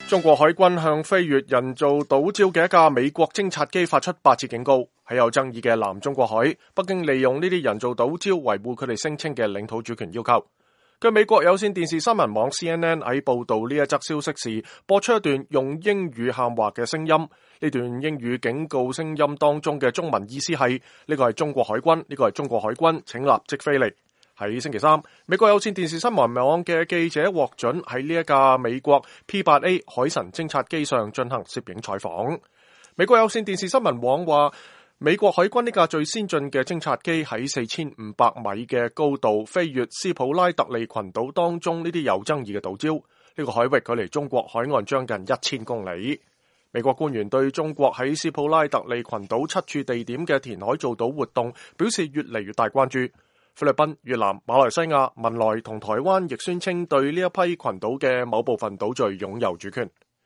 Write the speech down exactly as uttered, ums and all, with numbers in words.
中國海軍向飛越人造島礁嘅一架美國偵察機發出八次警告。喺有爭議嘅南中國海，北京利用呢啲人造島礁維護佢哋聲稱嘅領土主權要求。據美國有線電視新聞網 C N N 喺報道呢一則消息時，播出一段用英語喊話嘅聲音。呢段英語警告聲音當中嘅中文意思係：呢個係中國海軍，呢個係中國海軍，請立即飛嚟。喺星期三，美國有線電視新聞網嘅記者獲准喺呢一架美國 P 八 A 海神偵察機上進行攝影採訪。美國有線電視新聞網話，美國海軍呢架最先進嘅偵察機喺四千五百米嘅高度飛越斯普拉特利群島當中呢啲有爭議嘅島礁。呢個海域距離中國海岸將近一千公里。美國官員對中國喺斯普拉特利群島七處地點嘅填海造島活動表示越嚟越大關注。菲律賓、越南、馬來西亞、文萊同台灣亦宣稱對呢一批群島嘅某部分島嶼擁有主權。